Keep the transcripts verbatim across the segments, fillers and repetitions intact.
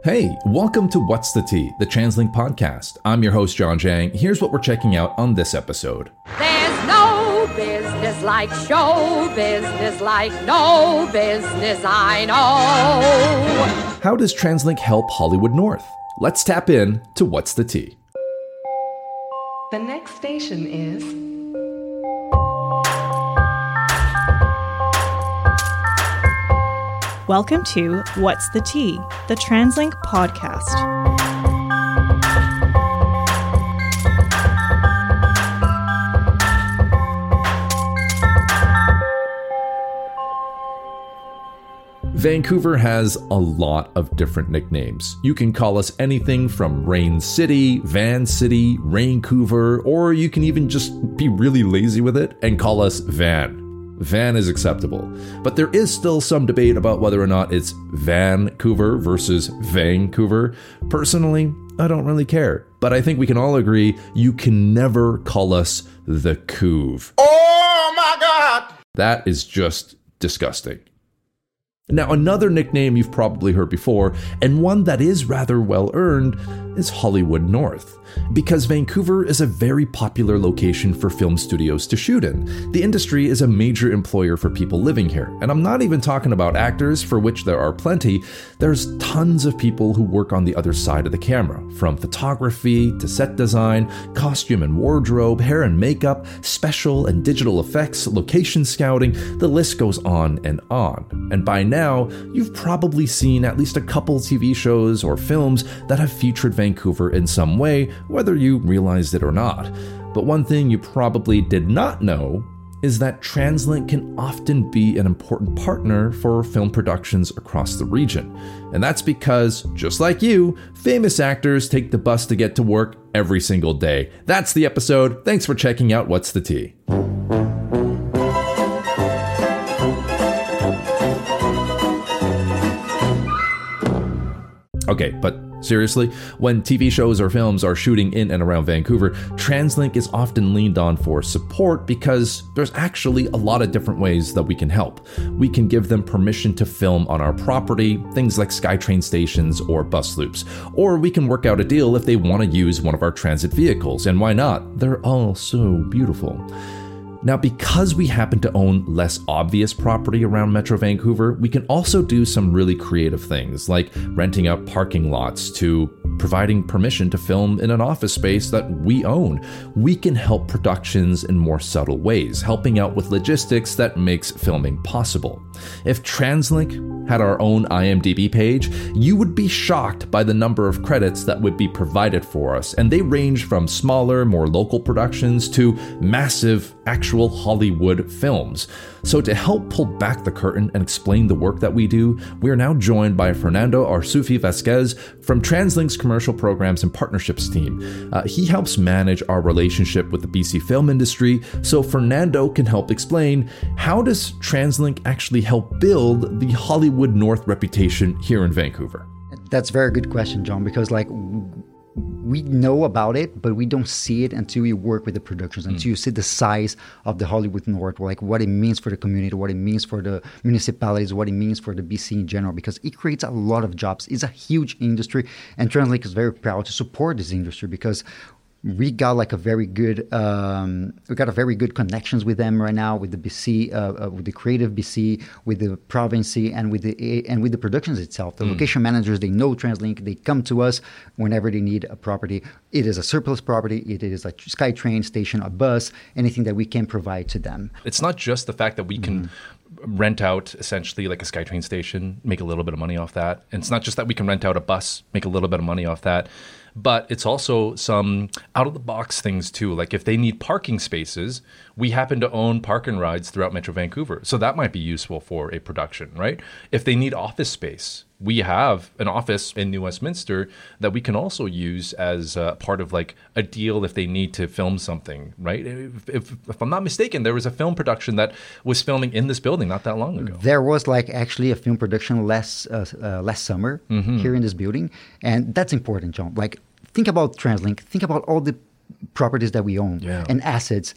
Hey, welcome to What's the Tea, the TransLink podcast. I'm your host, John Jang. Here's what we're checking out on this episode. There's no business like show business, like no business I know. How does TransLink help Hollywood North? Let's tap in to What's the Tea. The next station is... Welcome to What's the Tea, the TransLink podcast. Vancouver has a lot of different nicknames. You can call us anything from Rain City, Van City, Raincouver, or you can even just be really lazy with it and call us Van. Van is acceptable, but there is still some debate about whether or not it's Vancouver versus Vancouver. Personally, I don't really care, but I think we can all agree you can never call us the Couve. Oh my God! That is just disgusting. Now, another nickname you've probably heard before, and one that is rather well-earned, is Hollywood North. Because Vancouver is a very popular location for film studios to shoot in. The industry is a major employer for people living here. And I'm not even talking about actors, for which there are plenty. There's tons of people who work on the other side of the camera, from photography to set design, costume and wardrobe, hair and makeup, special and digital effects, location scouting, the list goes on and on. And by now, you've probably seen at least a couple T V shows or films that have featured Vancouver in some way, whether you realized it or not. But one thing you probably did not know is that TransLink can often be an important partner for film productions across the region. And that's because, just like you, famous actors take the bus to get to work every single day. That's the episode. Thanks for checking out What's the Tea. Okay, but seriously, when T V shows or films are shooting in and around Vancouver, TransLink is often leaned on for support because there's actually a lot of different ways that we can help. We can give them permission to film on our property, things like SkyTrain stations or bus loops. Or we can work out a deal if they want to use one of our transit vehicles, and why not? They're all so beautiful. Now, because we happen to own less obvious property around Metro Vancouver, we can also do some really creative things, like renting out parking lots to providing permission to film in an office space that we own. We can help productions in more subtle ways, helping out with logistics that makes filming possible. If TransLink had our own I M D B page, you would be shocked by the number of credits that would be provided for us, and they range from smaller, more local productions to massive, actual Hollywood films. So to help pull back the curtain and explain the work that we do, we are now joined by Fernando Arsufi Vasquez from TransLink's commercial programs and partnerships team. Uh, he helps manage our relationship with the B C film industry, so Fernando can help explain, how does TransLink actually help build the Hollywood North reputation here in Vancouver? That's a very good question, John, because like we know about it, but we don't see it until we work with the productions, until mm. you see the size of the Hollywood North, like what it means for the community, what it means for the municipalities, what it means for the B C in general, because it creates a lot of jobs. It's a huge industry, and TransLink is very proud to support this industry because we got like a very good, um, we got a very good connections with them right now, with the B C, uh, uh, with the creative B C, with the province, and with the and with the productions itself. The mm. location managers, they know TransLink. They come to us whenever they need a property. It is a surplus property. It is a SkyTrain station, a bus, anything that we can provide to them. It's not just the fact that we can mm. rent out essentially like a SkyTrain station, make a little bit of money off that. And it's not just that we can rent out a bus, make a little bit of money off that. But it's also some out-of-the-box things, too. Like if they need parking spaces, we happen to own park and rides throughout Metro Vancouver. So that might be useful for a production, right? If they need office space, we have an office in New Westminster that we can also use as uh, part of like a deal if they need to film something, right? If, if, if I'm not mistaken, there was a film production that was filming in this building not that long ago. There was like actually a film production last, uh, uh, last summer mm-hmm. here in this building. And that's important, John. Like, think about TransLink. Think about all the properties that we own yeah. and assets.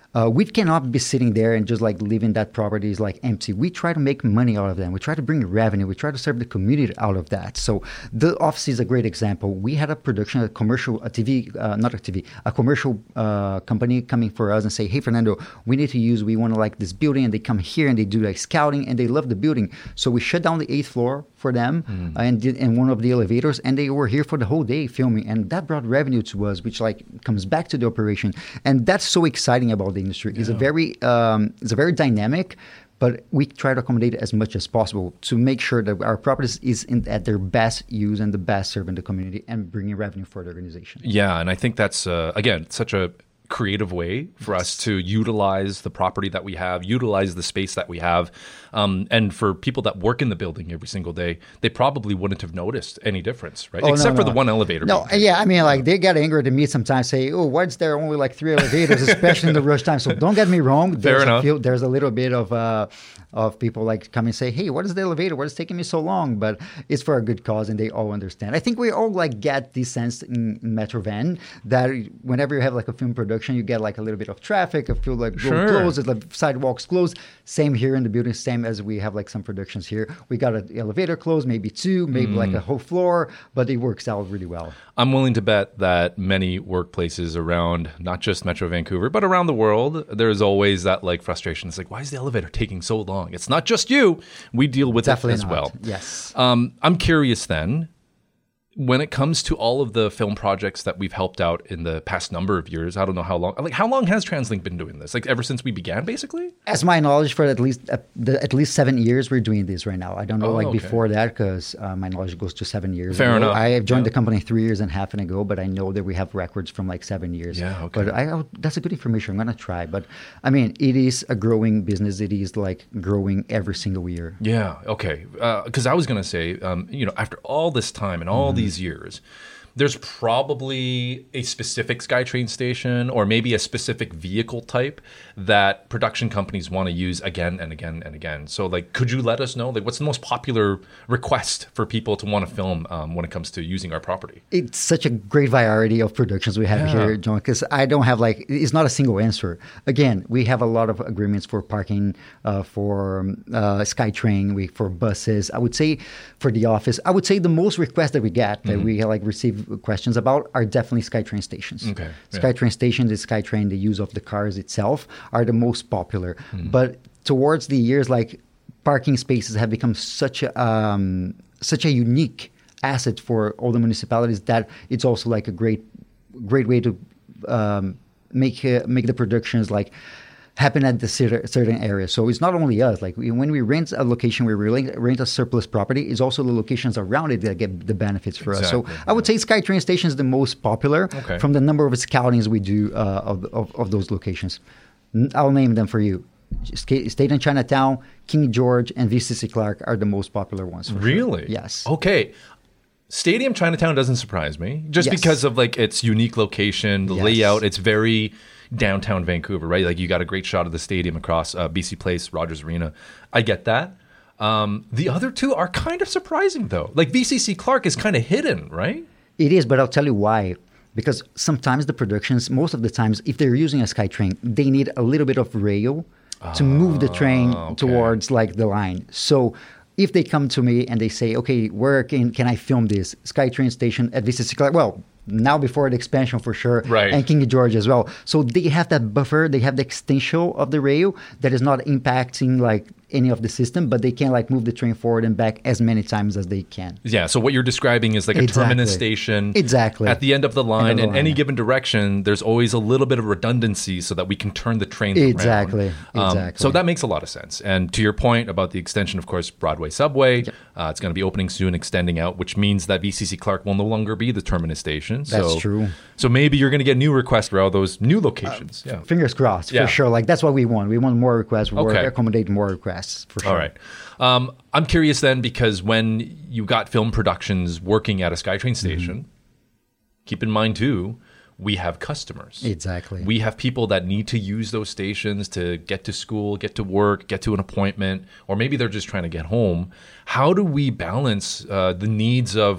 Uh, we cannot be sitting there and just like leaving that properties like empty. We try to make money out of them. We try to bring revenue. We try to serve the community out of that. So the office is a great example. We had a production, a commercial, a T V, uh, not a T V, a commercial uh, company coming for us and say, hey, Fernando, we need to use, we want to like this building, and they come here and they do like scouting and they love the building. So we shut down the eighth floor for them mm. uh, and did in one of the elevators, and they were here for the whole day filming, and that brought revenue to us, which like comes back to the operation. And that's so exciting about the industry. Yeah. It's a very um, it's a very dynamic, but we try to accommodate as much as possible to make sure that our properties is in, at their best use and the best serving the community and bringing revenue for the organization. Yeah, and I think that's uh, again such a creative way for yes. us to utilize the property that we have, utilize the space that we have. Um, and for people that work in the building every single day, they probably wouldn't have noticed any difference, right? Oh, Except no, for no. the one elevator. No, yeah, I mean, like they get angry at me sometimes, say, oh, why is there only like three elevators, especially in the rush time? So don't get me wrong. There's Fair a enough. Few, there's a little bit of uh, of people like come and say, hey, what is the elevator? What is taking me so long? But it's for a good cause, and they all understand. I think we all like get this sense in, in Metro Van that whenever you have like a film production, you get like a little bit of traffic, I feel like road Sure. closed, like sidewalks closed. Same here in the building, same as we have like some productions here. We got an elevator closed, maybe two, maybe mm. like a whole floor, but it works out really well. I'm willing to bet that many workplaces around not just Metro Vancouver, but around the world, there's always that like frustration. It's like, why is the elevator taking so long? It's not just you. We deal with Definitely it as not. well. Yes. Um, I'm curious then, when it comes to all of the film projects that we've helped out in the past number of years, I don't know how long, like how long has TransLink been doing this? Like ever since we began, basically? As my knowledge, for at least uh, the, at least seven years, we're doing this right now. I don't know Oh, like okay. before that because uh, my knowledge goes to seven years. Fair ago. enough. I joined Yeah. the company three years and a half ago, but I know that we have records from like seven years. Yeah, okay. But I, I, that's a good information. I'm gonna try. But I mean, it is a growing business. It is like growing every single year. Yeah, okay. Because I was going to say, um, you know, after all this time and all mm. these years, there's probably a specific SkyTrain station or maybe a specific vehicle type that production companies want to use again and again and again. So, like, could you let us know, like, what's the most popular request for people to want to film um, when it comes to using our property? It's such a great variety of productions we have Yeah. here, John, because I don't have like, it's not a single answer. Again, we have a lot of agreements for parking, uh, for uh, SkyTrain, we, for buses. I would say for the office, I would say the most requests that we get, that mm-hmm. we like receive questions about are definitely SkyTrain stations. Okay, yeah. SkyTrain stations, the SkyTrain, the use of the cars itself are the most popular. Mm. But towards the years, like parking spaces have become such a um, such a unique asset for all the municipalities that it's also like a great great way to um, make uh, make the productions like happen at the certain, certain area. So it's not only us. Like we, when we rent a location, we rent, rent a surplus property. It's also the locations around it that get the benefits for Exactly. us. So I would say SkyTrain station is the most popular Okay. from the number of scoutings we do uh, of, of of those locations. N- I'll name them for you. Sk- Stadium Chinatown, King George, and V C C Clark are the most popular ones. For Really? Sure. Yes. Okay. Stadium Chinatown doesn't surprise me just Yes. because of like its unique location, the Yes. layout. It's very downtown Vancouver, right? Like you got a great shot of the stadium across uh, B C Place, Rogers Arena. I get that. Um, the other two are kind of surprising though. Like V C C Clark is kind of hidden, right? It is, but I'll tell you why. Because sometimes the productions, most of the times, if they're using a SkyTrain, they need a little bit of rail to move the train okay. towards like the line. So if they come to me and they say, okay, where can, can I film this? SkyTrain station at V C C Clark. Well, now before the expansion for sure, Right. and King George as well. So they have that buffer, they have the extension of the rail that is not impacting like any of the system, but they can like move the train forward and back as many times as they can. Yeah, so what you're describing is like a Exactly. terminus station. Exactly. At the end of the line, the in line, any yeah. given direction, there's always a little bit of redundancy so that we can turn the trains around. Exactly, Um, exactly. so that makes a lot of sense. And to your point about the extension, of course, Broadway Subway, uh, it's going to be opening soon, extending out, which means that V C C Clark will no longer be the terminus station. That's so, true. So maybe you're going to get new requests for all those new locations. yeah. Fingers crossed, Yeah. for sure. Like that's what we want. We want more requests. We Okay. accommodate more requests for sure. All right. Um, I'm curious then, because when you got film productions working at a SkyTrain station, Mm-hmm. keep in mind too, we have customers. Exactly. We have people that need to use those stations to get to school, get to work, get to an appointment, or maybe they're just trying to get home. How do we balance uh, the needs of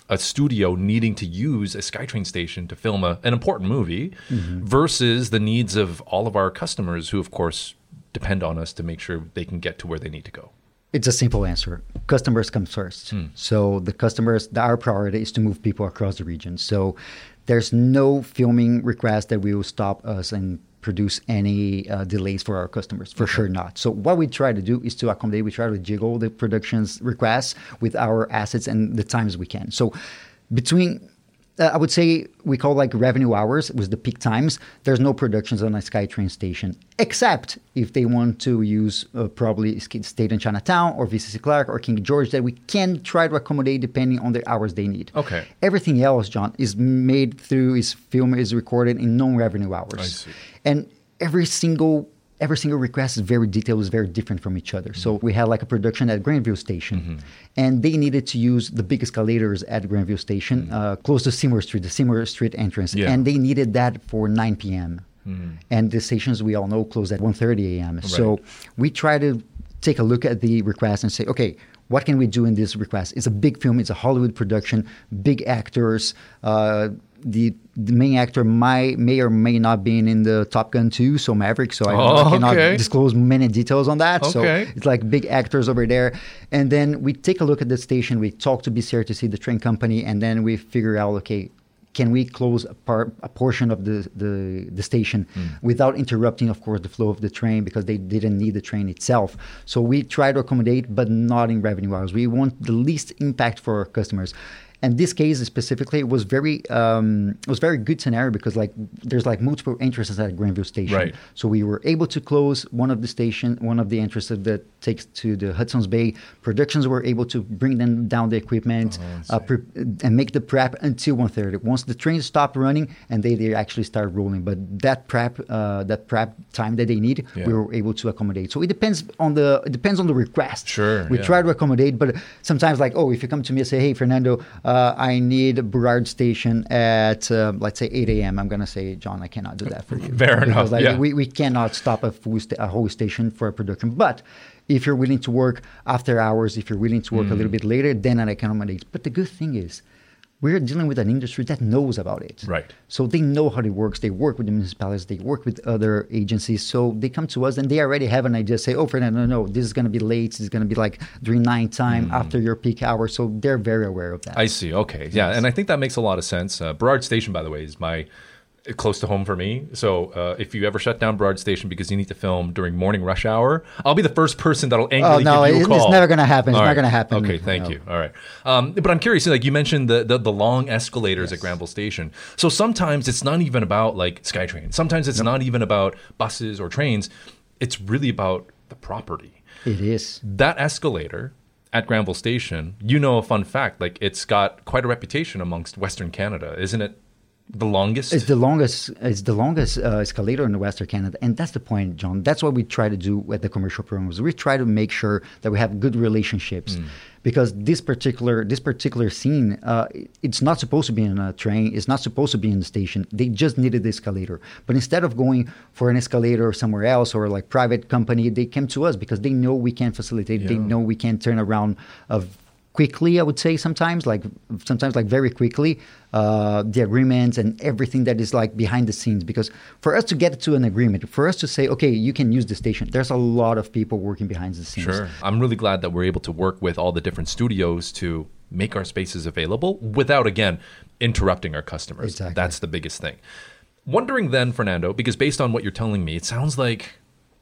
a studio needing to use a SkyTrain station to film a, an important movie mm-hmm. versus the needs of all of our customers who, of course, depend on us to make sure they can get to where they need to go? It's a simple answer. Customers come first. Hmm. So the customers, our priority is to move people across the region. So there's no filming request that will stop us and produce any uh, delays for our customers. For okay. sure not. So what we try to do is to accommodate, we try to jiggle the production's requests with our assets and the times we can. So between, uh, I would say we call like revenue hours, it was the peak times. There's no productions on a SkyTrain station, except if they want to use uh, probably Stayed in Chinatown or V C C Clark or King George, that we can try to accommodate depending on the hours they need. Okay. Everything else, John, is made through, is film is recorded in non-revenue hours. I see. And every single every single request is very detailed, is very different from each other. Mm-hmm. So we had like a production at Grandview Station, mm-hmm. and they needed to use the big escalators at Grandview Station, mm-hmm. uh, close to Seymour Street, the Seymour Street entrance, yeah. and they needed that for nine p.m. Mm-hmm. And the stations, we all know, close at one thirty a.m. Right. So we try to take a look at the request and say, okay, what can we do in this request? It's a big film. It's a Hollywood production, big actors. Uh, the the main actor might, may or may not be in the Top Gun two, so Maverick. So I, oh, I cannot okay. disclose many details on that. Okay. So it's like big actors over there. And then we take a look at the station. We talk to B C R T C, the train company, and then we figure out, okay, can we close a, part, a portion of the, the, the station mm. without interrupting, of course, the flow of the train because they didn't need the train itself. So we try to accommodate, but not in revenue hours. We want the least impact for our customers. And this case specifically, it was very um, it was very good scenario because like there's like multiple entrances at Grandview Station. Right. So we were able to close one of the station, one of the entrances that takes to the Hudson's Bay. Productions were able to bring them down the equipment oh, uh, pre- and make the prep until one thirty. Once the trains stopped running and they, they actually start rolling, but that prep uh, that prep time that they need, yeah. we were able to accommodate. So it depends on the it depends on the request. Sure. We yeah. try to accommodate, but sometimes like oh, if you come to me and say, hey, Fernando. Uh, I need Burrard Station at, uh, let's say, eight a.m. I'm going to say, John, I cannot do that for you. Fair because, enough, like, yeah. we, we cannot stop a, full sta- a whole station for a production. But if you're willing to work after hours, if you're willing to work mm. a little bit later, then I can accommodate. But the good thing is, we're dealing with an industry that knows about it. Right. So they know how it works. They work with the municipalities. They work with other agencies. So they come to us and they already have an idea. Say, oh, Fernando, no, no, this is going to be late. This is going to be like during night time mm. after your peak hour. So they're very aware of that. I see. Okay. Yeah. Yes. And I think that makes a lot of sense. Uh, Burrard Station, by the way, is my... close to home for me. So uh, if you ever shut down Burrard Station because you need to film during morning rush hour, I'll be the first person that'll angrily oh, no, give you a call. It's never going to happen. It's All not right. going to happen. Okay, thank no. you. All right. Um, but I'm curious, like you mentioned the the, the long escalators yes. at Granville Station. So sometimes it's not even about like SkyTrain. Sometimes it's nope. not even about buses or trains. It's really about the property. It is. That escalator at Granville Station, you know a fun fact, like it's got quite a reputation amongst Western Canada, isn't it? The longest? It's the longest. It's the longest uh, escalator in the Western Canada, and that's the point, John. That's what we try to do at the commercial programs. We try to make sure that we have good relationships, mm. because this particular this particular scene, uh, it's not supposed to be in a train. It's not supposed to be in the station. They just needed the escalator, but instead of going for an escalator somewhere else or like private company, they came to us because they know we can facilitate. Yeah. They know we can turn around of. Quickly, I would say sometimes, like sometimes like very quickly, uh, the agreements and everything that is like behind the scenes. Because for us to get to an agreement, for us to say, okay, you can use the station, there's a lot of people working behind the scenes. Sure. I'm really glad that we're able to work with all the different studios to make our spaces available without, again, interrupting our customers. Exactly. That's the biggest thing. Wondering then, Fernando, because based on what you're telling me, it sounds like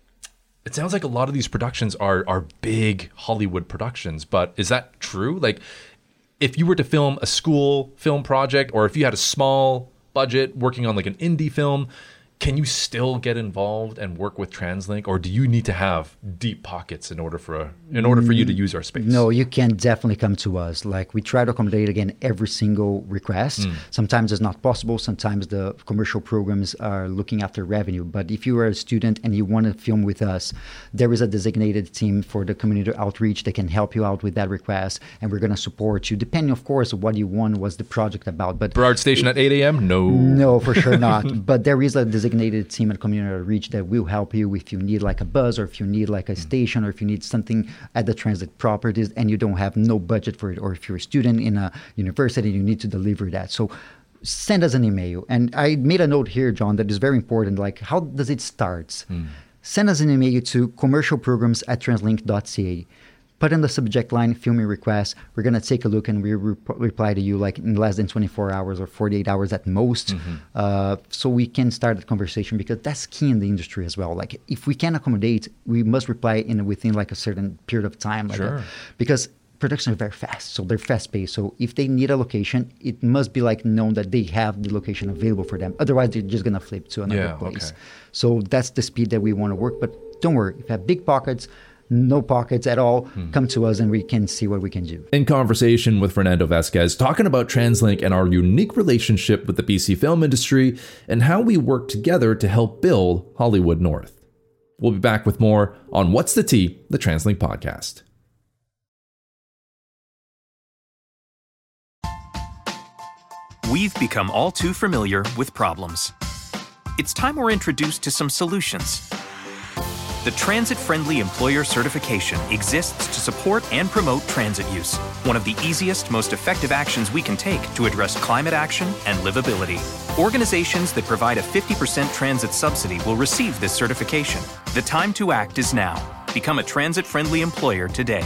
It sounds like a lot of these productions are are big Hollywood productions, but is that true? Like, if you were to film a school film project, or if you had a small budget working on like an indie film, can you still get involved and work with TransLink, or do you need to have deep pockets in order for a, in order for you to use our space? No, you can definitely come to us. Like we try to accommodate again every single request. Mm. Sometimes it's not possible. Sometimes the commercial programs are looking after revenue. But if you are a student and you want to film with us, there is a designated team for the community outreach that can help you out with that request, and we're going to support you depending, of course, what you want was the project about. But Burrard Station it, at eight a.m. No, no, for sure not. But there is a designated designated team at Community Outreach that will help you if you need like a bus, or if you need like a station, or if you need something at the transit properties and you don't have no budget for it, or if you're a student in a university, you need to deliver that. So send us an email. And I made a note here, John, that is very important. Like, how does it start? Mm. Send us an email to commercial programs at translink dot c a. Put in the subject line, filming request. We're going to take a look and we re- reply to you like in less than twenty-four hours or forty-eight hours at most. Mm-hmm. Uh, so we can start the conversation, because that's key in the industry as well. Like, if we can accommodate, we must reply in within like a certain period of time. Like sure. that. Because production is very fast. So they're fast paced. So if they need a location, it must be like known that they have the location available for them. Otherwise, they're just going to flip to another yeah, place. Okay. So that's the speed that we want to work. But don't worry, if you have big pockets, no pockets at all, hmm. come to us and we can see what we can do. In conversation with Fernando Vasquez, talking about TransLink and our unique relationship with the B C film industry and how we work together to help build Hollywood North. We'll be back with more on What's the Tea, the TransLink podcast. We've become all too familiar with problems. It's time we're introduced to some solutions. The Transit-Friendly Employer Certification exists to support and promote transit use, one of the easiest, most effective actions we can take to address climate action and livability. Organizations that provide a fifty percent transit subsidy will receive this certification. The time to act is now. Become a transit-friendly employer today.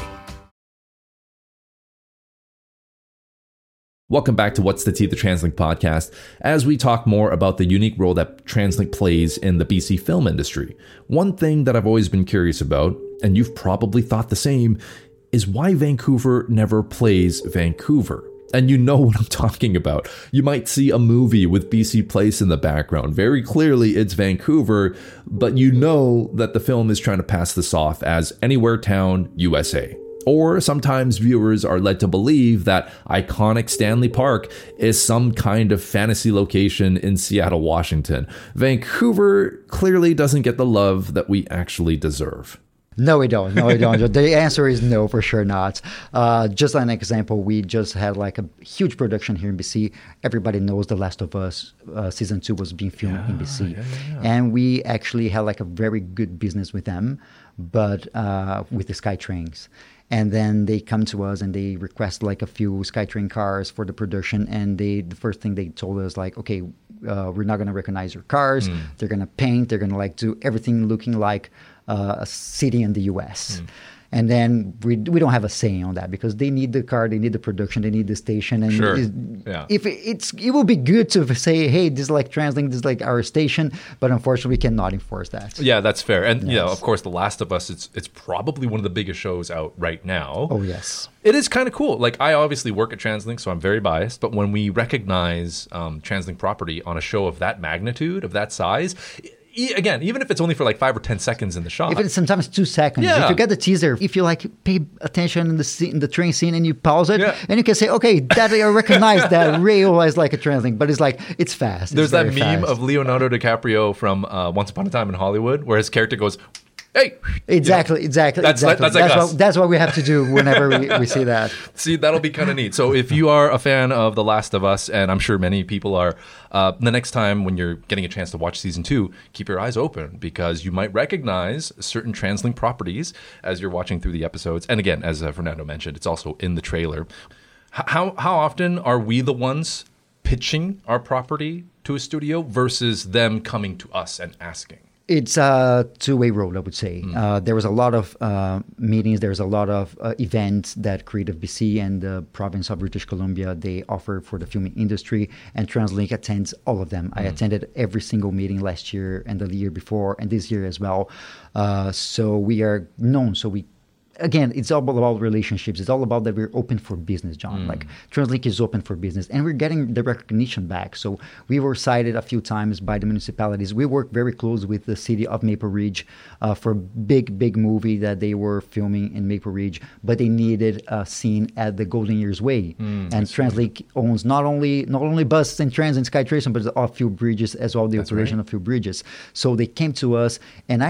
Welcome back to What's the Tea, the TransLink podcast, as we talk more about the unique role that TransLink plays in the B C film industry. One thing that I've always been curious about, and you've probably thought the same, is why Vancouver never plays Vancouver. And you know what I'm talking about. You might see a movie with B C Place in the background. Very clearly it's Vancouver, but you know that the film is trying to pass this off as Anywhere Town, U S A. Or sometimes viewers are led to believe that iconic Stanley Park is some kind of fantasy location in Seattle, Washington. Vancouver clearly doesn't get the love that we actually deserve. No, we don't. No, we don't. The answer is no, for sure not. Uh, just an example, we just had like a huge production here in B C. Everybody knows The Last of Us uh, season two was being filmed yeah, in B C. Yeah, yeah, yeah. And we actually had like a very good business with them, but uh, with the SkyTrains. And then they come to us and they request like a few SkyTrain cars for the production. And they, the first thing they told us, like, okay, uh, we're not going to recognize your cars. Mm. They're going to paint. They're going to like do everything looking like uh, a city in the U S. Mm. And then we we don't have a say on that, because they need the car, they need the production, they need the station. And sure. it, yeah. if it, it's it will be good to say, hey, this is like TransLink, this is like our station, but unfortunately we cannot enforce that. Yeah, that's fair. And yes. you know, of course, The Last of Us, it's it's probably one of the biggest shows out right now. Oh yes. It is kind of cool. Like, I obviously work at TransLink, so I'm very biased. But when we recognize um, TransLink property on a show of that magnitude, of that size, again, even if it's only for like five or ten seconds in the shot. Even sometimes two seconds. Yeah. If you get the teaser, if you like pay attention in the scene, in the train scene, and you pause it, yeah. and you can say, okay, that I recognize that rail is like a TransLink, but it's like, it's fast. There's it's that meme fast. of Leonardo DiCaprio from uh, Once Upon a Time in Hollywood, where his character goes, hey! Exactly, you know, exactly. That's, exactly. Like, that's, like that's, us. what, that's what we have to do whenever we, we see that. See, that'll be kind of neat. So if you are a fan of The Last of Us, and I'm sure many people are, uh, the next time when you're getting a chance to watch season two, keep your eyes open, because you might recognize certain TransLink properties as you're watching through the episodes. And again, as uh, Fernando mentioned, it's also in the trailer. H- how how often are we the ones pitching our property to a studio versus them coming to us and asking? It's a two-way road, I would say. Mm. Uh, there was a lot of uh, meetings. There was a lot of uh, events that Creative B C and the province of British Columbia, they offer for the film industry, and TransLink attends all of them. Mm. I attended every single meeting last year and the year before and this year as well. Uh, so we are known. So we Again, it's all about relationships. It's all about that we're open for business, John. Mm. Like, TransLink is open for business, and we're getting the recognition back. So we were cited a few times by the municipalities. We work very close with the city of Maple Ridge uh, for a big, big movie that they were filming in Maple Ridge, but they needed a scene at the Golden Years Way. Mm, and TransLink owns not only not only buses and trams and SkyTrain, but a few bridges as well, the that's operation right. of a few bridges. So they came to us, and I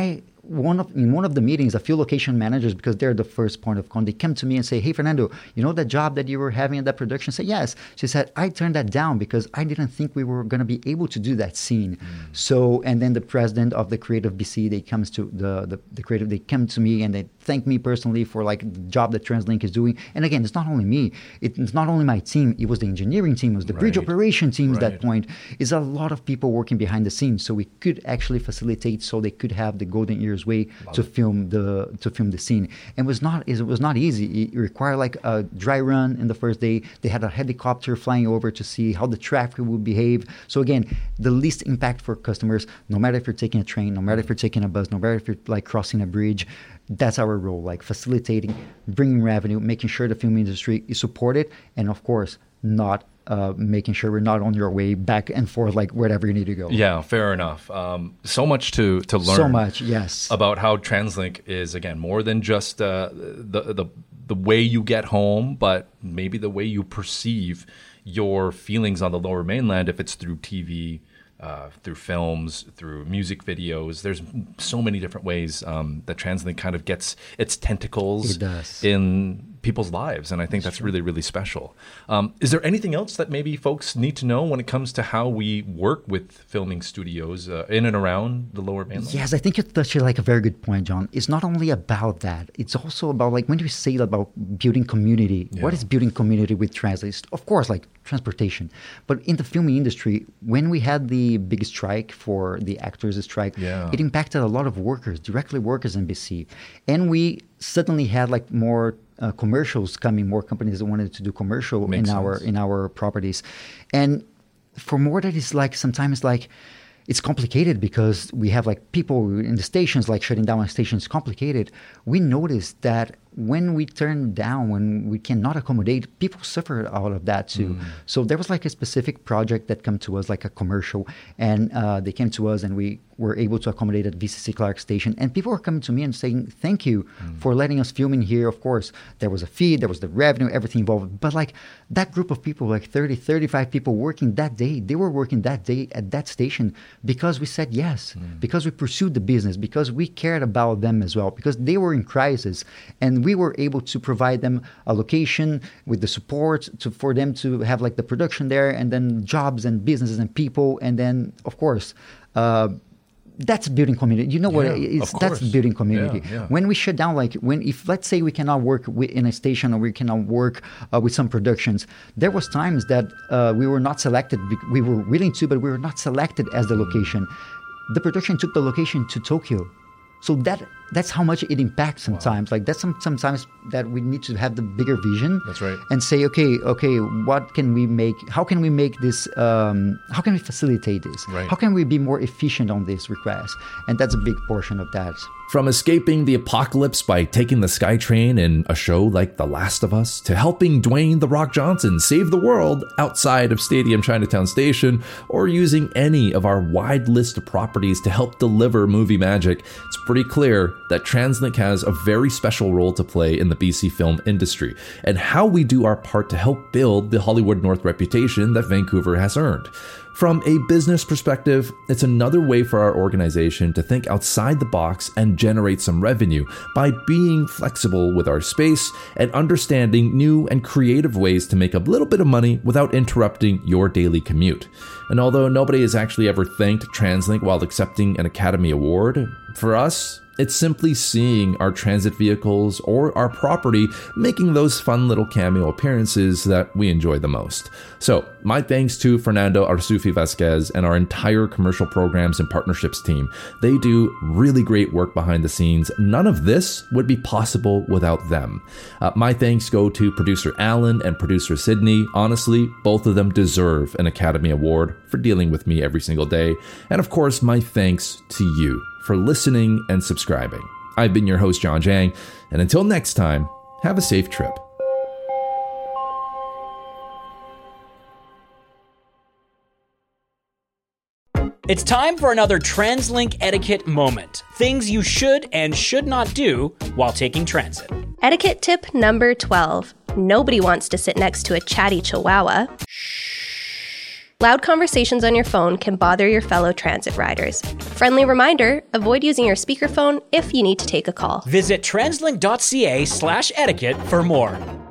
one of in one of the meetings, a few location managers, because they're the first point of contact, they come to me and say, "Hey, Fernando, you know that job that you were having at that production?" I said, "Yes." She said, "I turned that down because I didn't think we were going to be able to do that scene." Mm. So, and then the president of the Creative B C, they comes to the, the the creative, they come to me and they thank me personally for like the job that TransLink is doing. And again, it's not only me, it's not only my team, it was the engineering team, it was the right. bridge operation team right. at that point. It's a lot of people working behind the scenes, so we could actually facilitate so they could have the golden ears way Love to it. film the to film the scene. And it was not it was not easy. It required like a dry run in the first day. They had a helicopter flying over to see how the traffic would behave. So again, the least impact for customers, no matter if you're taking a train, no matter if you're taking a bus, no matter if you're like crossing a bridge, that's our role, like facilitating, bringing revenue, making sure the film industry is supported, and of course, not uh, making sure we're not on your way back and forth, like wherever you need to go. Yeah, fair enough. Um, so much to, to learn. So much, yes. About how TransLink is, again, more than just uh, the, the, the way you get home, but maybe the way you perceive your feelings on the Lower Mainland, if it's through T V, Uh, through films, through music videos. There's so many different ways um, that TransLink kind of gets its tentacles it does. in people's lives. And I think that's, that's really, really special. Um, is there anything else that maybe folks need to know when it comes to how we work with filming studios uh, in and around the Lower Mainland? Yes, I think you touched like a very good point, John. It's not only about that. It's also about like when you say about building community, yeah. what is building community with TransLink? Of course, like transportation. But in the filming industry, when we had the big strike for the actors strike, yeah. it impacted a lot of workers, directly workers in B C. And we suddenly had like more uh, commercials coming, more companies that wanted to do commercial Makes in sense. our in our properties. And for more that is like sometimes like it's complicated because we have like people in the stations, like shutting down a station is complicated. We noticed that when we turn down, when we cannot accommodate, people suffer out of that too. Mm. So there was like a specific project that came to us, like a commercial, and uh, they came to us and we were able to accommodate at V C C Clark Station. And people were coming to me and saying, "Thank you mm. for letting us film in here." Of course, there was a fee, there was the revenue, everything involved. But like that group of people, like thirty, thirty-five people working that day, they were working that day at that station because we said yes, mm. because we pursued the business, because we cared about them as well, because they were in crisis. And we were able to provide them a location with the support to, for them to have like the production there, and then jobs and businesses and people. And then, of course, uh, that's building community. You know yeah, what? It's, that's building community. Yeah, yeah. When we shut down, like when, if let's say we cannot work with, in a station, or we cannot work uh, with some productions, there was times that uh, we were not selected. We were willing to, but we were not selected as the location. The production took the location to Tokyo. So that that's how much it impacts sometimes. Wow. Like that's some, sometimes that we need to have the bigger vision. That's right. And say, okay, okay, what can we make? How can we make this? Um, how can we facilitate this? Right. How can we be more efficient on this request? And that's a big portion of that. From escaping the apocalypse by taking the SkyTrain in a show like The Last of Us, to helping Dwayne "The Rock" Johnson save the world outside of Stadium Chinatown Station, or using any of our wide list of properties to help deliver movie magic, it's pretty clear that TransLink has a very special role to play in the B C film industry, and how we do our part to help build the Hollywood North reputation that Vancouver has earned. From a business perspective, it's another way for our organization to think outside the box and generate some revenue by being flexible with our space and understanding new and creative ways to make a little bit of money without interrupting your daily commute. And although nobody has actually ever thanked TransLink while accepting an Academy Award, for us, it's simply seeing our transit vehicles or our property making those fun little cameo appearances that we enjoy the most. So, my thanks to Fernando Arsufi Vasquez and our entire commercial programs and partnerships team. They do really great work behind the scenes. None of this would be possible without them. Uh, my thanks go to producer Alan and producer Sydney. Honestly, both of them deserve an Academy Award for dealing with me every single day. And of course, my thanks to you for listening and subscribing. I've been your host, John Jang, and until next time, have a safe trip. It's time for another TransLink etiquette moment. Things you should and should not do while taking transit. Etiquette tip number twelve. Nobody wants to sit next to a chatty chihuahua. Loud conversations on your phone can bother your fellow transit riders. Friendly reminder, avoid using your speakerphone if you need to take a call. Visit translink.ca slash etiquette for more.